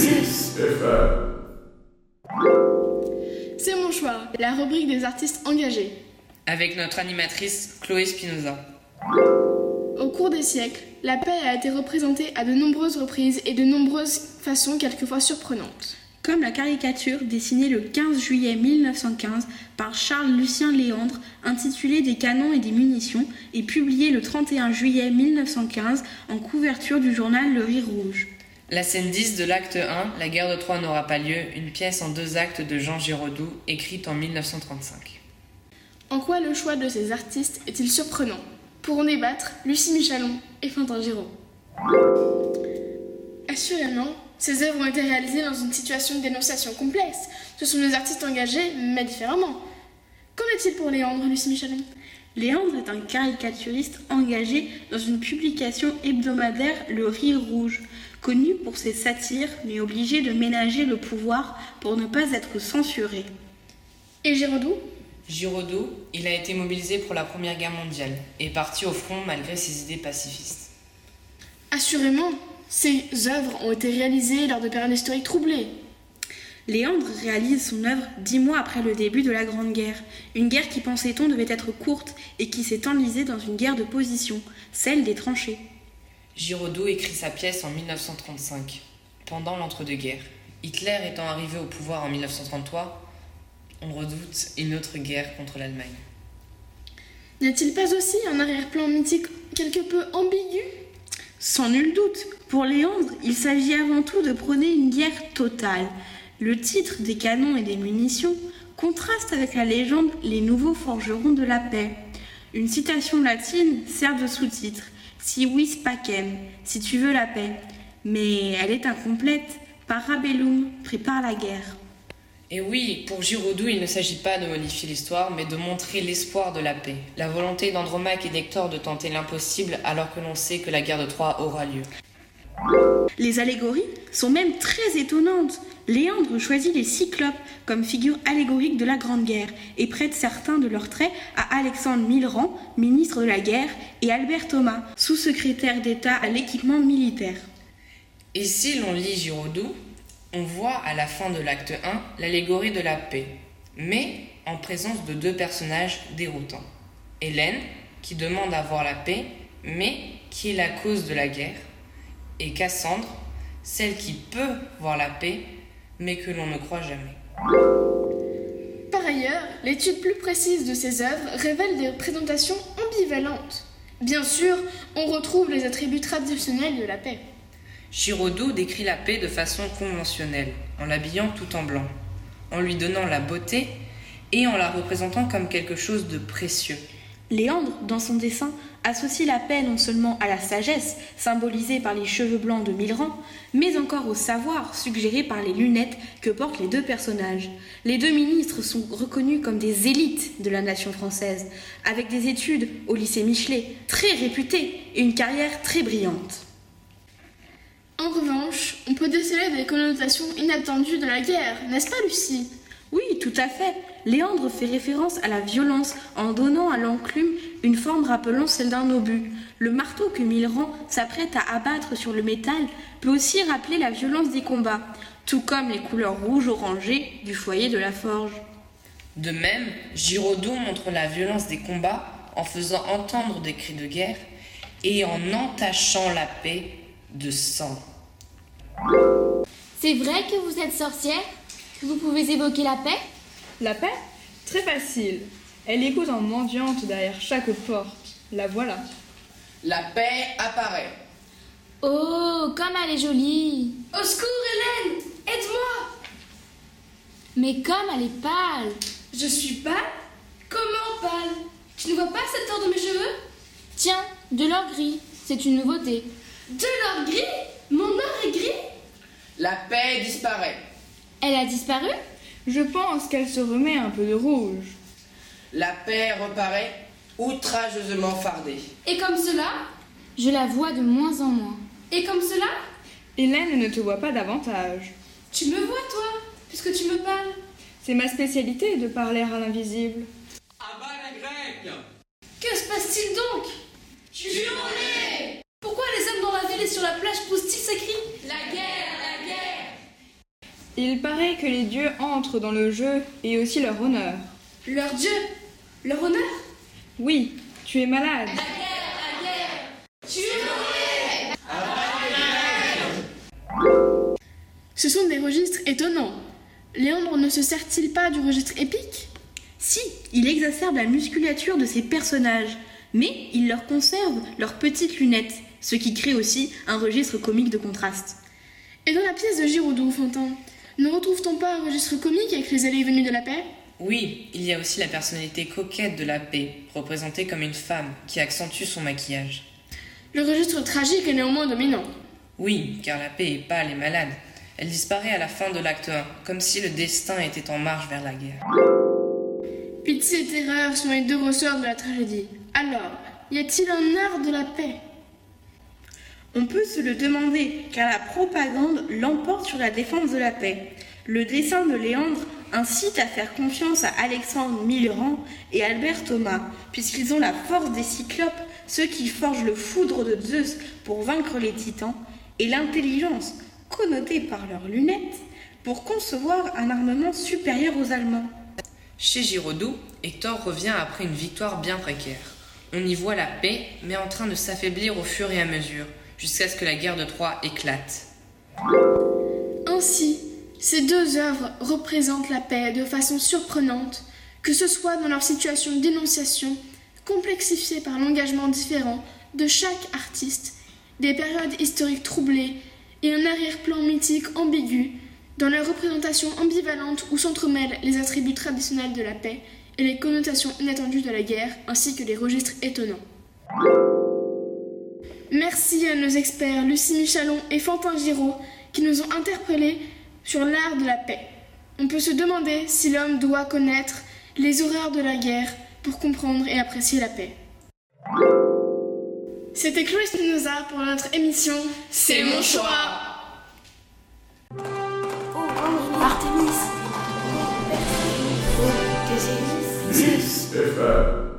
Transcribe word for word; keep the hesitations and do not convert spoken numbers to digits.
Francis. C'est mon choix, la rubrique des artistes engagés. Avec notre animatrice Chloé Spinoza. Au cours des siècles, la paix a été représentée à de nombreuses reprises et de nombreuses façons quelquefois surprenantes. Comme la caricature dessinée le quinze juillet mille neuf cent quinze par Charles Lucien Léandre, intitulée Des canons et des munitions, et publiée le trente et un juillet mille neuf cent quinze en couverture du journal Le Rire Rouge. La scène dix de l'acte un, La guerre de Troie n'aura pas lieu, une pièce en deux actes de Jean Giraudoux, écrite en mille neuf cent trente-cinq. En quoi le choix de ces artistes est-il surprenant? Pour en débattre, Lucie Michalon et Quentin Giraud. Assurément, ces œuvres ont été réalisées dans une situation de dénonciation complexe. Ce sont des artistes engagés, mais différemment. Qu'en est-il pour Léandre, Lucie Michalon? Léandre est un caricaturiste engagé dans une publication hebdomadaire, Le Rire Rouge, connu pour ses satires, mais obligé de ménager le pouvoir pour ne pas être censuré. Et Giraudoux? Giraudoux, il a été mobilisé pour la Première Guerre mondiale et parti au front malgré ses idées pacifistes. Assurément, ces œuvres ont été réalisées lors de périodes historiques troublées. Léandre réalise son œuvre dix mois après le début de la Grande Guerre, une guerre qui, pensait-on, devait être courte et qui s'est enlisée dans une guerre de position, celle des tranchées. Giraudoux écrit sa pièce en mille neuf cent trente-cinq, pendant l'entre-deux-guerres. Hitler étant arrivé au pouvoir en mille neuf cent trente-trois, on redoute une autre guerre contre l'Allemagne. N'y a-t-il pas aussi un arrière-plan mythique quelque peu ambigu? Sans nul doute, pour Léandre, il s'agit avant tout de prôner une guerre totale. Le titre des canons et des munitions contraste avec la légende Les nouveaux forgerons de la paix. Une citation latine sert de sous-titre, Si vis pacem, si tu veux la paix. Mais elle est incomplète, Parabellum, prépare la guerre. Et oui, pour Giraudoux, il ne s'agit pas de modifier l'histoire, mais de montrer l'espoir de la paix. La volonté d'Andromaque et d'Hector de tenter l'impossible alors que l'on sait que la guerre de Troie aura lieu. Les allégories sont même très étonnantes. Léandre choisit les cyclopes comme figure allégorique de la Grande Guerre et prête certains de leurs traits à Alexandre Millerand, ministre de la Guerre, et Albert Thomas, sous-secrétaire d'État à l'équipement militaire. Et si l'on lit Giraudoux, on voit à la fin de l'acte un l'allégorie de la paix, mais en présence de deux personnages déroutants. Hélène, qui demande à voir la paix, mais qui est la cause de la guerre, et Cassandre, celle qui peut voir la paix, mais que l'on ne croit jamais. Par ailleurs, l'étude plus précise de ces œuvres révèle des représentations ambivalentes. Bien sûr, on retrouve les attributs traditionnels de la paix. Giraudoux décrit la paix de façon conventionnelle, en l'habillant tout en blanc, en lui donnant la beauté et en la représentant comme quelque chose de précieux. Léandre, dans son dessin, associe la paix non seulement à la sagesse, symbolisée par les cheveux blancs de Millerand, mais encore au savoir, suggéré par les lunettes que portent les deux personnages. Les deux ministres sont reconnus comme des élites de la nation française, avec des études au lycée Michelet, très réputées, et une carrière très brillante. En revanche, on peut déceler des connotations inattendues de la guerre, n'est-ce pas, Lucie? Oui, tout à fait. Léandre fait référence à la violence en donnant à l'enclume une forme rappelant celle d'un obus. Le marteau que Millerand s'apprête à abattre sur le métal peut aussi rappeler la violence des combats, tout comme les couleurs rouge-orangé du foyer de la forge. De même, Giraudoux montre la violence des combats en faisant entendre des cris de guerre et en entachant la paix de sang. C'est vrai que vous êtes sorcière? Que vous pouvez évoquer la paix? La paix? Très facile. Elle écoute en mendiante derrière chaque porte. La voilà. La paix apparaît. Oh, comme elle est jolie! Au secours, Hélène! Aide-moi! Mais comme elle est pâle! Je suis pâle? Comment pâle? Tu ne vois pas cette teinte de mes cheveux? Tiens, de l'or gris, c'est une nouveauté. De l'or gris? Mon or est gris? La paix disparaît. Elle a disparu? Je pense qu'elle se remet un peu de rouge. La paix reparaît, outrageusement fardée. Et comme cela? Je la vois de moins en moins. Et comme cela? Hélène ne te voit pas davantage. Tu me vois, toi, puisque tu me parles. C'est ma spécialité de parler à l'invisible. À bas les Grecs! Que se passe-t-il donc? Hurlez! Pourquoi les hommes dans la ville et sur la plage poussent-ils ces cris? La guerre, la guerre! Il paraît que les dieux entrent dans le jeu et aussi leur honneur. Leur dieu, leur honneur. Oui, tu es malade. Ce sont des registres étonnants. Léandre ne se sert-il pas du registre épique? Si, il exacerbe la musculature de ses personnages, mais il leur conserve leurs petites lunettes, ce qui crée aussi un registre comique de contraste. Et dans la pièce de Giraudoux, Fantin, ne retrouve-t-on pas un registre comique avec les allées et venues de la paix? Oui, il y a aussi la personnalité coquette de la paix, représentée comme une femme qui accentue son maquillage. Le registre tragique est néanmoins dominant. Oui, car la paix est pâle et malade. Elle disparaît à la fin de l'acte un, comme si le destin était en marche vers la guerre. Pitié et terreur sont les deux ressorts de la tragédie. Alors, y a-t-il un art de la paix? On peut se le demander, car la propagande l'emporte sur la défense de la paix. Le dessin de Léandre incite à faire confiance à Alexandre Millerand et Albert Thomas, puisqu'ils ont la force des cyclopes, ceux qui forgent le foudre de Zeus pour vaincre les titans, et l'intelligence, connotée par leurs lunettes, pour concevoir un armement supérieur aux Allemands. Chez Giraudoux, Hector revient après une victoire bien précaire. On y voit la paix, mais en train de s'affaiblir au fur et à mesure, jusqu'à ce que la guerre de Troie éclate. Ainsi, ces deux œuvres représentent la paix de façon surprenante, que ce soit dans leur situation d'énonciation, complexifiée par l'engagement différent de chaque artiste, des périodes historiques troublées et un arrière-plan mythique ambigu, dans leur représentation ambivalente où s'entremêlent les attributs traditionnels de la paix et les connotations inattendues de la guerre, ainsi que les registres étonnants. Merci à nos experts Lucie Michalon et Fantin Giraud qui nous ont interpellés sur l'art de la paix. On peut se demander si l'homme doit connaître les horreurs de la guerre pour comprendre et apprécier la paix. C'était Chloé Spinoza pour notre émission C'est mon choix. Artemis. Zeus.